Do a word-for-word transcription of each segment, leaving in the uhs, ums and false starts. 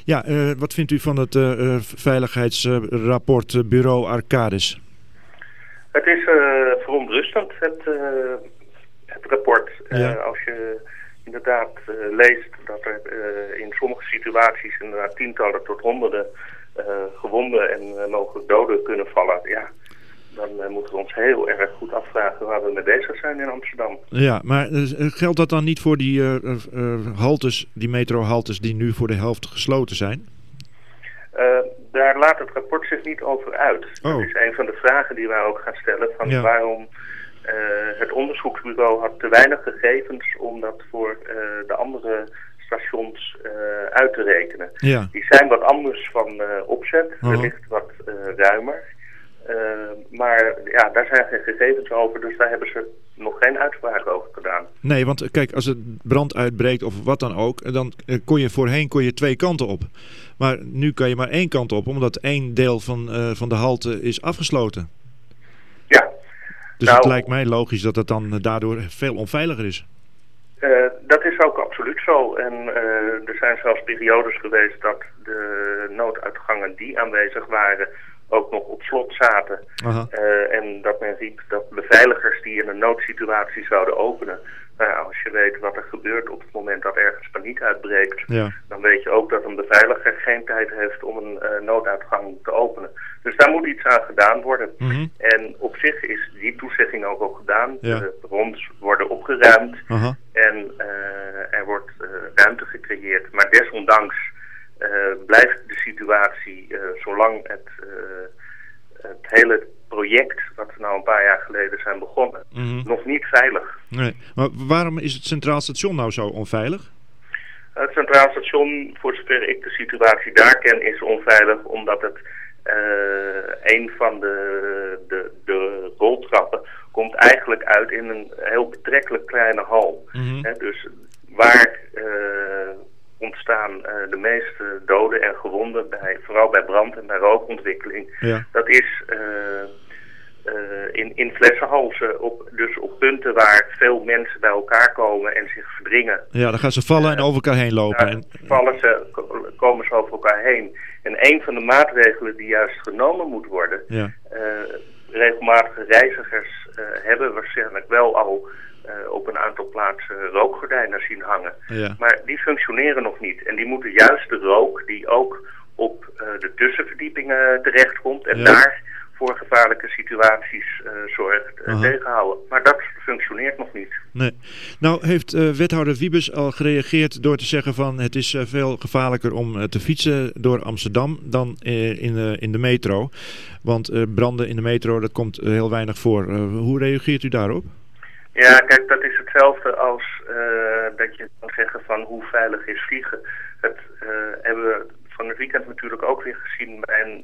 Ja, uh, wat vindt u van het uh, veiligheidsrapport uh, Bureau Arcadis? Het is uh, verontrustend, het, uh, het rapport. Ja. Uh, als je inderdaad uh, leest dat er uh, in sommige situaties inderdaad tientallen tot honderden uh, gewonden en uh, mogelijk doden kunnen vallen, ja, dan uh, moeten we ons heel erg goed afvragen waar we mee bezig zijn in Amsterdam. Ja, maar uh, geldt dat dan niet voor die uh, uh, haltes, die metrohaltes die nu voor de helft gesloten zijn? Uh, daar laat het rapport zich niet over uit. Oh. Dat is een van de vragen die wij ook gaan stellen, van ja. waarom uh, het onderzoeksbureau had te weinig gegevens om dat voor uh, de andere stations uh, uit te rekenen. Ja. Die zijn wat anders van uh, opzet, uh-huh. wellicht wat uh, ruimer. Uh, maar ja, daar zijn geen gegevens over, dus daar hebben ze nog geen uitspraak over gedaan. Nee, want kijk, als het brand uitbreekt of wat dan ook, dan uh, kon je voorheen kon je twee kanten op. Maar nu kan je maar één kant op, omdat één deel van, uh, van de halte is afgesloten. Ja. Dus nou, het lijkt mij logisch dat het dan uh, daardoor veel onveiliger is. Uh, dat is ook absoluut zo. En uh, er zijn zelfs periodes geweest dat de nooduitgangen die aanwezig waren ook nog op slot zaten. Uh, en dat men riep dat beveiligers die in een noodsituatie zouden openen. Nou ja, als je weet wat er gebeurt op het moment dat ergens paniek uitbreekt, ja. dan weet je ook dat een beveiliger geen tijd heeft om een uh, nooduitgang te openen. Dus daar moet iets aan gedaan worden. Mm-hmm. En op zich is die toezegging ook al gedaan. Ja. De perrons worden opgeruimd uh-huh. en uh, er wordt uh, ruimte gecreëerd. Maar desondanks uh, blijft de situatie, uh, zolang het, uh, het hele project, wat we nou een paar jaar geleden zijn begonnen, mm-hmm. nog niet veilig. Nee. Maar waarom is het Centraal Station nou zo onveilig? Het Centraal Station, voor zover ik de situatie daar ken, is onveilig omdat het uh, een van de, de, de roltrappen komt eigenlijk uit in een heel betrekkelijk kleine hal. Mm-hmm. He, dus waar uh, ontstaan uh, de meeste doden en gewonden, bij, vooral bij brand en bij rookontwikkeling. Ja. Dat is uh, uh, in, in flessenhalsen, op, dus op punten waar veel mensen bij elkaar komen en zich verdringen. Ja, dan gaan ze vallen uh, en over elkaar heen lopen. Ja, en... vallen ze, komen ze over elkaar heen. En een van de maatregelen die juist genomen moet worden, ja. uh, regelmatige reizigers uh, hebben waarschijnlijk wel al Uh, op een aantal plaatsen rookgordijnen zien hangen. Ja. Maar die functioneren nog niet. En die moeten juist de rook die ook op uh, de tussenverdiepingen terechtkomt en ja. daar voor gevaarlijke situaties uh, zorgt, uh, tegenhouden. Maar dat functioneert nog niet. Nee. Nou heeft uh, wethouder Wiebes al gereageerd door te zeggen van het is uh, veel gevaarlijker om uh, te fietsen door Amsterdam dan uh, in, uh, in de metro. Want uh, branden in de metro, dat komt uh, heel weinig voor. Uh, hoe reageert u daarop? Ja, kijk, dat is hetzelfde als uh, dat je kan zeggen van hoe veilig is vliegen. Het uh, hebben we van het weekend natuurlijk ook weer gezien bij een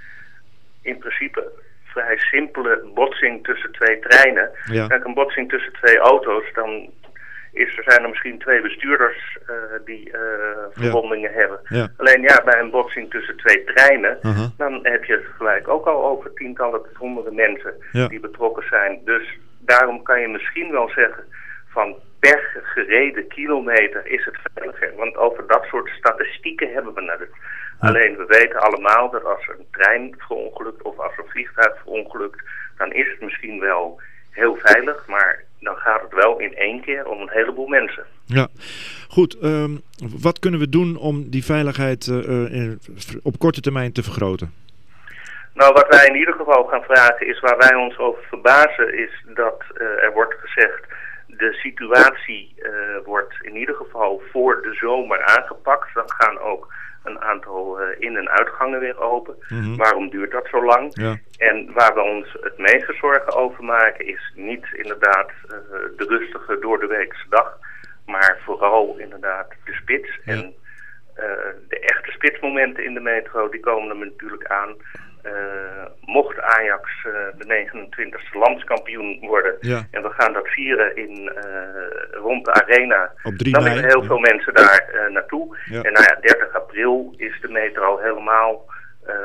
in principe vrij simpele botsing tussen twee treinen. Ja. Kijk, een botsing tussen twee auto's, dan is, er zijn er misschien twee bestuurders uh, die uh, verwondingen ja. hebben. Ja. Alleen ja, bij een botsing tussen twee treinen, uh-huh. dan heb je het gelijk ook al over tientallen tot honderden mensen ja. die betrokken zijn. Dus daarom kan je misschien wel zeggen van per gereden kilometer is het veiliger. Want over dat soort statistieken hebben we het. Ja. Alleen we weten allemaal dat als er een trein verongelukt of als er een vliegtuig verongelukt, dan is het misschien wel heel veilig, maar dan gaat het wel in één keer om een heleboel mensen. Ja, goed. Um, wat kunnen we doen om die veiligheid uh, in, op korte termijn te vergroten? Nou, wat wij in ieder geval gaan vragen is, waar wij ons over verbazen, is dat uh, er wordt gezegd, de situatie uh, wordt in ieder geval voor de zomer aangepakt. Dan gaan ook een aantal uh, in- en uitgangen weer open. Mm-hmm. Waarom duurt dat zo lang? Ja. En waar we ons het meeste zorgen over maken is niet inderdaad uh, de rustige door de weekse dag, maar vooral inderdaad de spits. Ja. En uh, de echte spitsmomenten in de metro, die komen er natuurlijk aan. Uh, mocht Ajax uh, de negenentwintigste landskampioen worden ja. en we gaan dat vieren in, uh, rond de arena, dan mei, willen heel ja. veel mensen daar uh, naartoe. Ja. En nou ja, dertig april is de metro helemaal uh,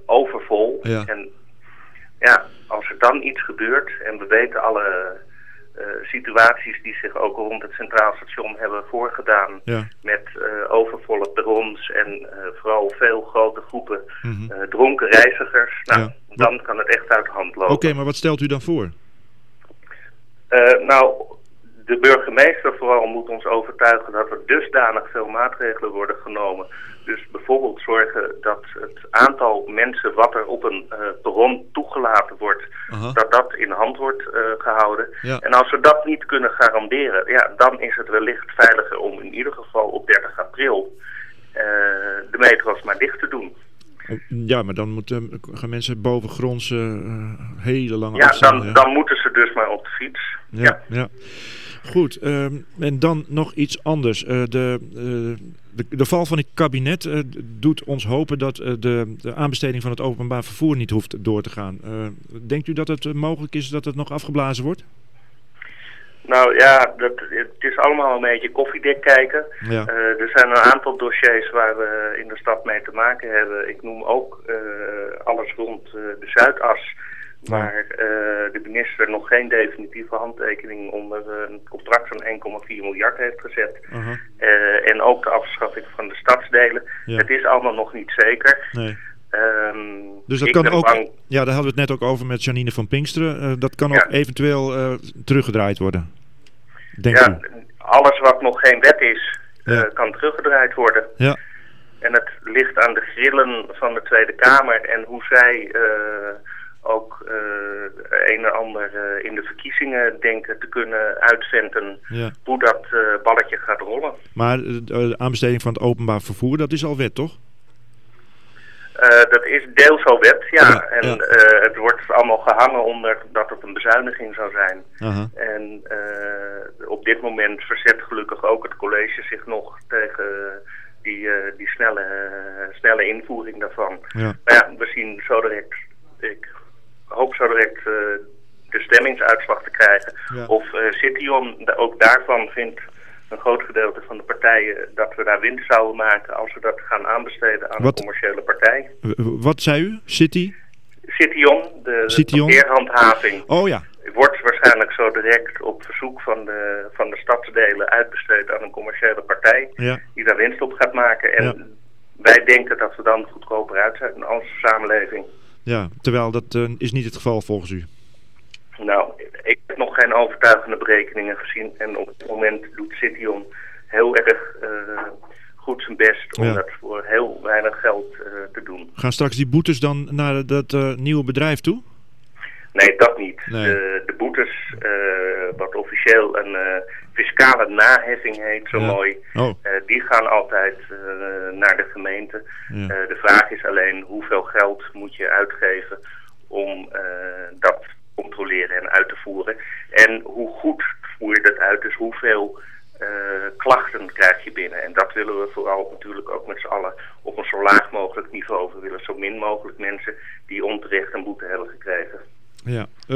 overvol. Ja. En ja, als er dan iets gebeurt en we weten alle uh, situaties die zich ook rond het Centraal Station hebben voorgedaan. Ja. Met uh, overvolle perrons en uh, vooral veel grote groepen mm-hmm. uh, dronken reizigers. Nou, ja. dan wat... kan het echt uit de hand lopen. Oké, okay, maar wat stelt u dan voor? Uh, nou, de burgemeester vooral moet ons overtuigen dat er dusdanig veel maatregelen worden genomen. Dus bijvoorbeeld zorgen dat het aantal mensen wat er op een uh, perron toegelaten wordt, Aha. dat dat in hand wordt uh, gehouden. Ja. En als we dat niet kunnen garanderen, ja, dan is het wellicht veiliger om in ieder geval op dertig april uh, de metro's maar dicht te doen. Ja, maar dan moeten, gaan mensen bovengronds uh, hele lange ja, afstanden. Dan, ja, dan moeten ze dus maar op de fiets. Ja, ja. ja. Goed, um, en dan nog iets anders. Uh, de, uh, de, de val van het kabinet uh, doet ons hopen dat uh, de, de aanbesteding van het openbaar vervoer niet hoeft door te gaan. Uh, denkt u dat het uh, mogelijk is dat het nog afgeblazen wordt? Nou ja, dat, het is allemaal een beetje koffiedik kijken. Ja. Uh, er zijn een aantal dossiers waar we in de stad mee te maken hebben. Ik noem ook uh, alles rond uh, de Zuidas. Waar uh, de minister nog geen definitieve handtekening onder een contract van één komma vier miljard heeft gezet. Uh-huh. Uh, en ook de afschaffing van de stadsdelen. Ja. Het is allemaal nog niet zeker. Nee. Um, dus dat kan ook, bang... ja, daar hadden we het net ook over met Janine van Pinksteren. Uh, dat kan ja. ook eventueel uh, teruggedraaid worden. Denk ja, u? Alles wat nog geen wet is, uh, ja. kan teruggedraaid worden. Ja. En het ligt aan de grillen van de Tweede Kamer en hoe zij uh, ook uh, een en ander uh, in de verkiezingen denken te kunnen uitventen ja. hoe dat uh, balletje gaat rollen. Maar uh, de aanbesteding van het openbaar vervoer, dat is al wet, toch? Uh, dat is deels al wet, ja. ja en ja. Uh, het wordt allemaal gehangen onder dat het een bezuiniging zou zijn. Uh-huh. En uh, op dit moment verzet gelukkig ook het college zich nog tegen die, uh, die snelle, uh, snelle invoering daarvan. Ja. Maar ja, we zien zo direct, ik hoop zo direct uh, de stemmingsuitslag te krijgen. Ja. Of uh, Cityon, ook daarvan vindt een groot gedeelte van de partijen dat we daar winst zouden maken als we dat gaan aanbesteden aan wat, een commerciële partij. Wat zei u? City? Cityon, de, de parkeerhandhaving. Oh ja. Wordt waarschijnlijk zo direct op verzoek van de, van de stadsdelen uitbesteed aan een commerciële partij. Ja. Die daar winst op gaat maken. En ja. wij denken dat we dan goedkoper uit zijn als samenleving. Ja, terwijl dat uh, is niet het geval volgens u. Nou, ik heb nog geen overtuigende berekeningen gezien. En op het moment doet Cityon heel erg uh, goed zijn best om ja. dat voor heel weinig geld uh, te doen. Gaan straks die boetes dan naar dat uh, nieuwe bedrijf toe? Nee, dat niet. Nee. De, de boetes, uh, wat officieel een uh, fiscale naheffing heet, zo ja. mooi, oh. uh, die gaan altijd uh, naar de gemeente. Ja. Uh, de vraag is alleen hoeveel geld moet je uitgeven om uh, dat controleren en uit te voeren. En hoe goed voer je dat uit, dus hoeveel uh, klachten krijg je binnen. En dat willen we vooral natuurlijk ook met z'n allen op een zo laag mogelijk niveau. We willen zo min mogelijk mensen die onterecht een boete hebben gekregen. Ja,